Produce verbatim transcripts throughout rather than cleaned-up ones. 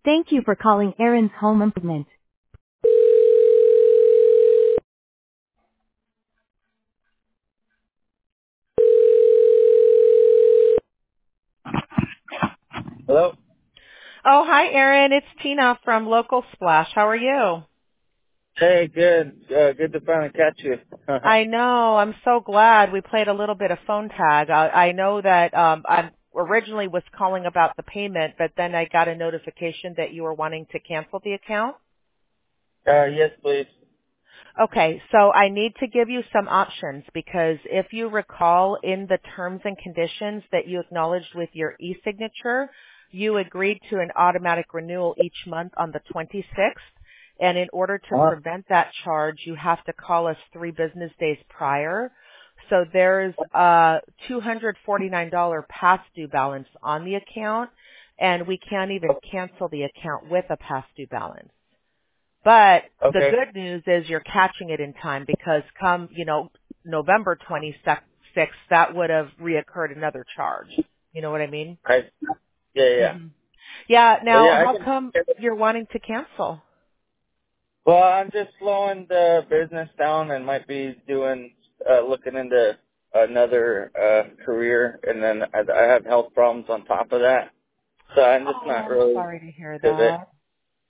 Thank you for calling Aaron's Home Improvement. Hello. Oh, hi, Erin. It's Tina from Local Splash. How are you? Hey, good. Uh, good to finally catch you. I know. I'm so glad we played a little bit of phone tag. I, I know that um, I originally was calling about the payment, but then I got a notification that you were wanting to cancel the account. uh, yes, please. Okay, so I need to give you some options because if you recall in the terms and conditions that you acknowledged with your e-signature, you agreed to an automatic renewal each month on the twenty-sixth. And in order to Uh, prevent that charge, you have to call us three business days prior. So there's a two hundred forty-nine dollars past due balance on the account, and we can't even cancel the account with a past due balance. But the okay. good news is you're catching it in time because come, you know, November twenty-sixth, that would have reoccurred another charge. You know what I mean? I, yeah, yeah. hmm Yeah. Well, Now, yeah, I how can. come you're wanting to cancel? Well, I'm just slowing the business down and might be doing, uh, looking into another, uh, career, and then I, I have health problems on top of that. So I'm just Oh, not I'm really sorry to hear into it. that.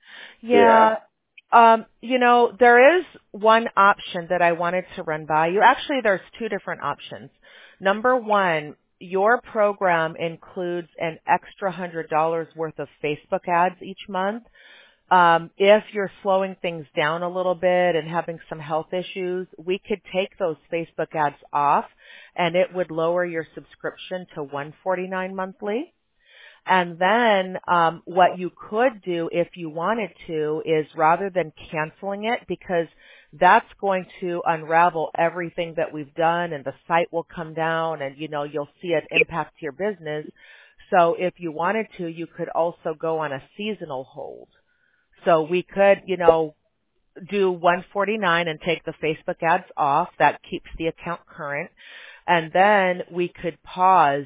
Yeah. Yeah. Um, you know, there is one option that I wanted to run by you. Actually, there's two different options. Number one, your program includes an extra one hundred dollars worth of Facebook ads each month. Um, if you're slowing things down a little bit and having some health issues, we could take those Facebook ads off and it would lower your subscription to one hundred forty-nine dollars monthly. And then um, what you could do if you wanted to is rather than canceling it, because that's going to unravel everything that we've done and the site will come down and, you know, you'll see an impact to your business. So if you wanted to, you could also go on a seasonal hold. So we could, you know, do one hundred forty-nine dollars and take the Facebook ads off. That keeps the account current. And then we could pause.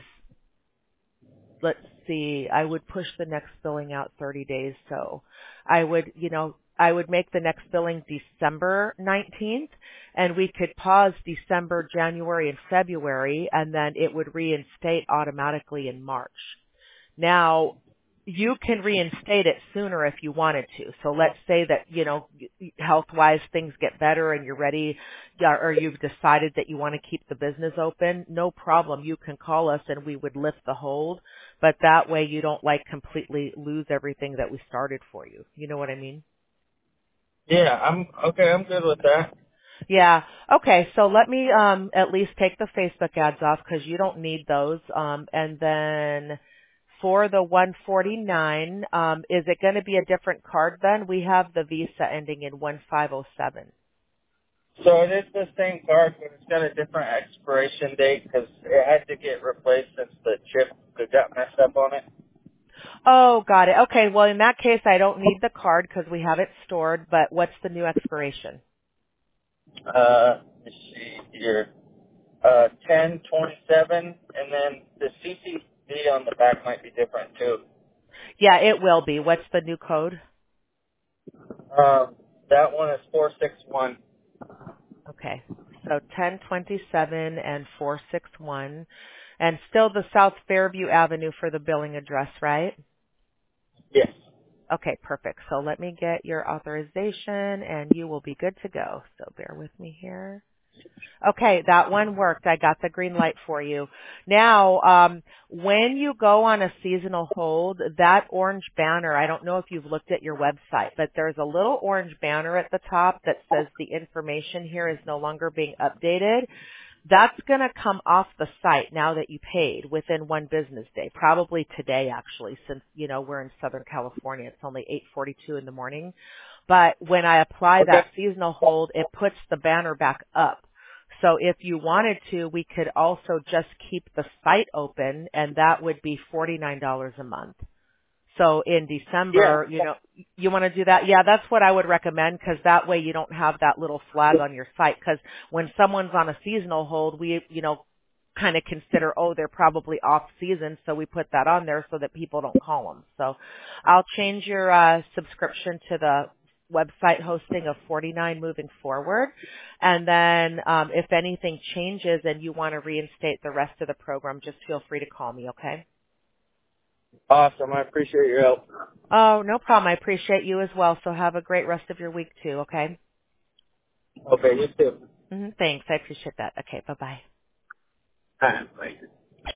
Let's see, I would push the next billing out thirty days. So I would, you know, I would make the next billing December nineteenth and we could pause December, January, and February and then it would reinstate automatically in March. Now, you can reinstate it sooner if you wanted to. So let's say that, you know, health-wise things get better and you're ready or you've decided that you want to keep the business open. No problem. You can call us and we would lift the hold. But that way you don't like completely lose everything that we started for you. You know what I mean? Yeah, I'm, okay, I'm good with that. Yeah. Okay. So let me um at least take the Facebook ads off because you don't need those. Um, and then for the one forty-nine, um, is it going to be a different card then? We have the Visa ending in one five oh seven. So it is the same card, but it's got a different expiration date because it had to get replaced since the chip got messed up on it. Oh, got it. Okay. Well, in that case, I don't need the card because we have it stored. But what's the new expiration? Uh, let's see here. Uh, ten twenty-seven, and then the C C D on the back might be different too. Yeah, it will be. What's the new code? Um, that one is four six one. Okay. So ten twenty-seven and four six one. And still the South Fairview Avenue for the billing address, right? Yes. Okay, perfect. So let me get your authorization and you will be good to go. So bear with me here. Okay, that one worked. I got the green light for you. Now, um, when you go on a seasonal hold, that orange banner, I don't know if you've looked at your website, but there's a little orange banner at the top that says the information here is no longer being updated. That's going to come off the site now that you paid within one business day, probably today actually, since, you know, we're in Southern California. It's only eight forty-two in the morning. But when I apply Okay. that seasonal hold, it puts the banner back up. So if you wanted to, we could also just keep the site open and that would be forty-nine dollars a month. So in Yeah. December, you know, you want to do that? Yeah, that's what I would recommend because that way you don't have that little flag on your site because when someone's on a seasonal hold, we, you know, kind of consider, oh, they're probably off season, so we put that on there so that people don't call them. So I'll change your uh, subscription to the website hosting of forty-nine moving forward. And then um, if anything changes and you want to reinstate the rest of the program, just feel free to call me, okay? Awesome. I appreciate your help. Oh, no problem. I appreciate you as well. So have a great rest of your week too, okay? Okay, you too. Mm-hmm. Thanks. I appreciate that. Okay, bye-bye. All right, bye.